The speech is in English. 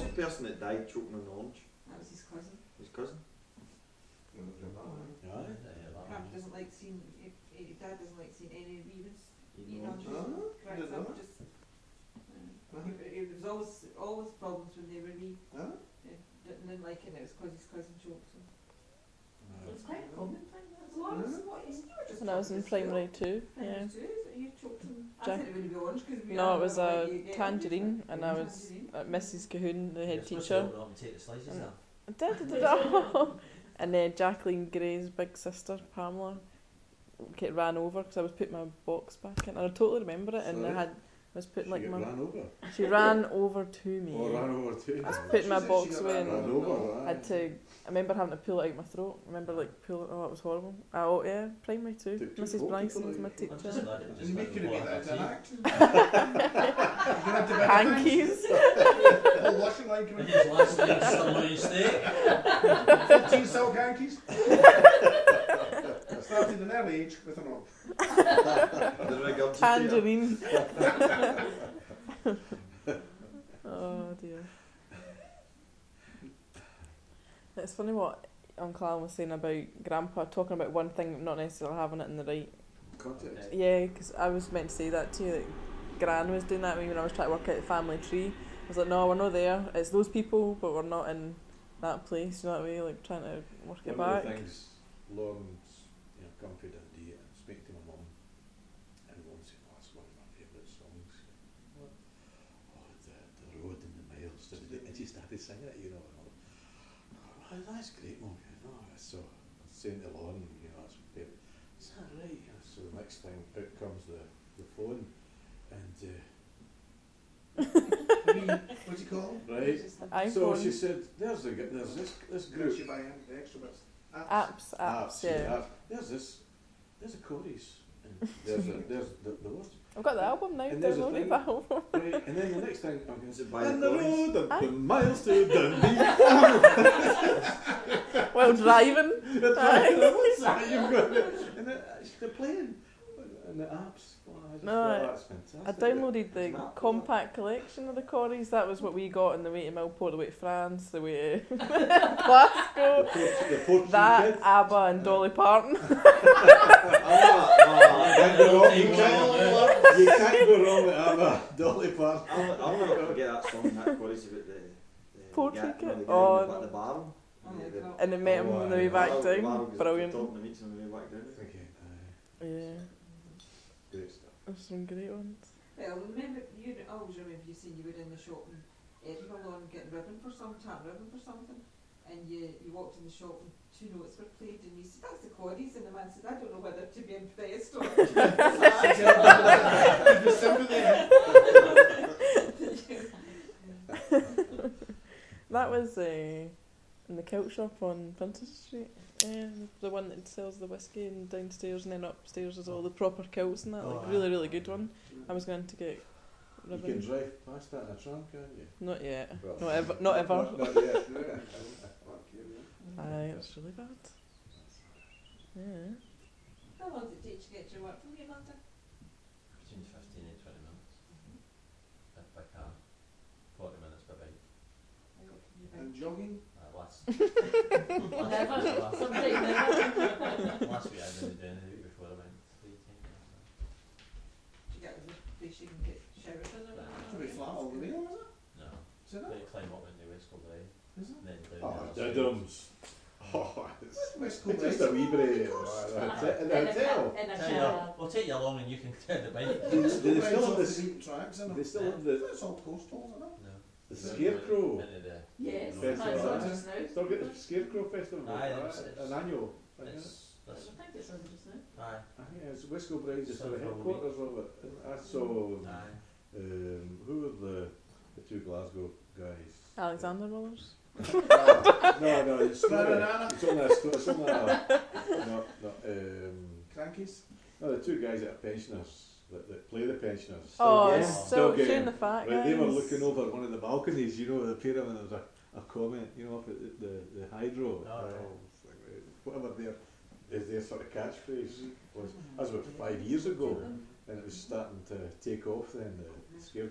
the person that died choking on the orange? That was his cousin. His cousin? Crap doesn't like seeing, if dad doesn't like seeing any Revens eating orange. oranges. Cracks up, just... It was always problems when they were wee. Didn't like it, and it was because his cousin choked him. It's quite a common thing. What you were just When I was in primary 2, yeah. Primary 2, you choked him. I Jack- said it wouldn't be orange because we No, it was like a you get tangerine, and I was Tangerine. Mrs. Cahoon, the head You're supposed to teacher. open up and take the slices And- off. And then Jacqueline Gray's big sister, Pamela, ran over because I was putting my box back in. And I totally remember it, and I was putting like my... ran over? She ran over to me. Oh, ran over too. I was putting my box away and Ran over, I had to... I remember having to pull it out my throat. I remember it was horrible. Oh yeah, primary 2. Took two Mrs. full Bryson was people my out. teacher. Just glad it just You didn't could have blow made up that my into an teeth. act. Hankies. Oh, washing like And his last name's sirloin steak. 15 silk hankies. Started an early age with an op. The regurgitator. Tangerine. Oh dear. It's funny what Uncle Alan was saying about Grandpa talking about one thing, not necessarily having it in the right. Context. Yeah, because I was meant to say that to you, that Gran was doing that when I was trying to work out the family tree. I was like, no, we're not there. It's those people, but we're not in that place. You know what I mean? Like trying to work it One back. of the things, Lauren's, come to Dundee and speak to my mum, and Lauren said, "Oh, that's one of my favourite songs." What? Oh, the road and the miles. And she started singing it, and all. Oh, that's great, Mum. So I was saying to Lauren, that's my favourite. Is that right? So the next thing out comes the phone, and What's he called? right. iPhone. So she said, "There's this group." You buy the extra bits. Apps, yeah. There's a Corey's, and there's the words. I've got the album now, And there's a downloaded thing- the album. Right, and then the next thing I'm going to say, Buy and the the Corey's. road and the miles to Dundee. While driving. That's right, what's that you've got there? And they're playing, and the apps. Oh, I just No, thought that's fantastic. I downloaded the compact collection of the Corries. That was what we got on the way to Millport, the way to France, the way to Glasgow. The Portuguese That, kid. ABBA and Dolly Parton. You can't go wrong with ABBA, Dolly Parton. I'll never forget that song, that chorus about the Poetry guy, kit? the guy Oh, in the barrel. Oh my God. And they met him on the way back down. Brilliant. Talking to meets on the way back down. Okay, Yeah, great stuff. there's some great ones. Well, I always remember you saying you were in the shop in Edinburgh on getting ribbon for something, and you walked in the shop and 2 notes were played, and you said, "That's the Corries," and the man said, "I don't know whether to be impressed or That was in the kilt shop on Princess Street. Yeah, the one that sells the whiskey, and downstairs and then upstairs is all the proper kilts and that. Like really, really good one. I was going to get You can ribbon. drive past that in a tram, can't you? Not yet. Well, Not ever. Not ever. Not yet. Aye, it's really bad. Yeah. how long does it take to get to work from here, London? Between 15 and 20 minutes. By car. 40 minutes by bike. And jogging? Last Never. Somebody never. last week I didn't do anything. The week before I went 3 times. Do you get to the place you can get showers in or To be flat all the way, was it? No. Is it that? They climb up into West Kilbride. Is it? And then down Oh, the other Diddums. Oh, West it's just a wee bit in the hotel. In a side. car. We'll take you along and you can turn the bike. Do they still have off the this? beaten tracks, isn't They it? still have the It's all coastal, isn't it? No. the scarecrow. Into the, Yes, Festival, that's right? on just now. Still get the scarecrow festival. Aye, right? it's- An annual. thing, isn't it? it's, I that's, think it's on just now. aye, I think it's Wisco Bride is sort of Several headquarters of it. I saw aye. who were the 2 Glasgow guys? Alexander Willers. No, it's not. Banana. It's only a story. It's only a, Crankies? no, the 2 guys that are pensioners that play the pensioners. Oh, getting- it's still getting- showing the fat guys. Right, they were looking over one of the balconies, the pair of them, and there was a comment, up at the hydro. Oh, right. It's like, whatever their sort of catchphrase was. That was about 5 years ago, and it was starting to take off then, the scarecrow